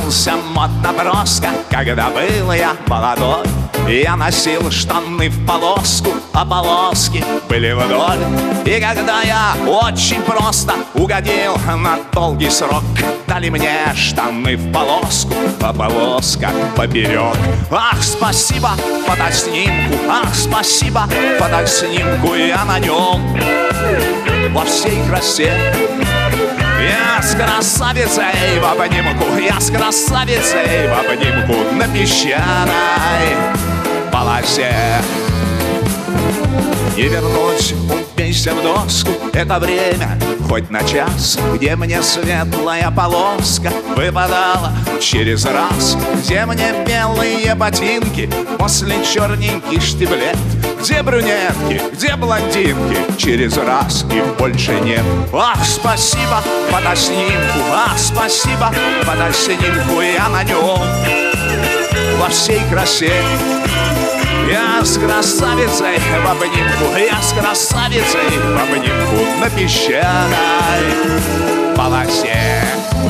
одевался модно броско, когда был я молодой. Я носил штаны в полоску, а полоски были вдоль. И когда я очень просто угодил на долгий срок, дали мне штаны в полоску, а полоска поперек. Ах, спасибо фотоснимку, ах, спасибо фотоснимку. Я на нем во всей красе. Я с красавицей в обнимку, я с красавицей в обнимку на песчаной полосе. Не вернуть, убейся в доску, это время хоть на час, где мне светлая полоска выпадала через раз, где мне белые ботинки после черненький штиблет, где брюнетки, где блондинки через раз и больше нет. Ах, спасибо фотоснимку, ах, спасибо фотоснимку. Я на нем во всей красе. Я с красавицей в обнимку, я с красавицей в обнимку на песчаной полосе.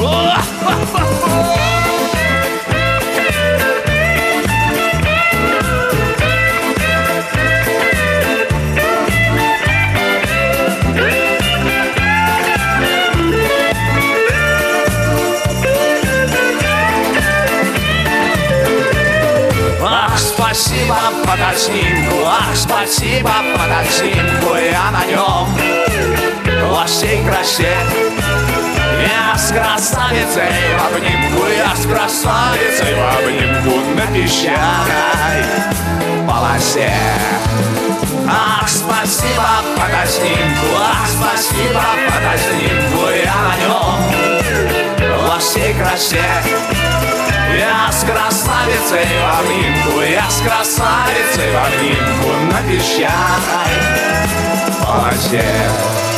Спасибо фотоснимку, ах, спасибо фотоснимку. Я на нем во всей красе. Я с красавицей в обнимку, я с красавицей в обнимку на песчаной полосе. Ах, спасибо фотоснимку, ах, спасибо фотоснимку. Я на нем во всей красе. Я с красавицей в обнимку, я с красавицей в обнимку на песчаной полосе.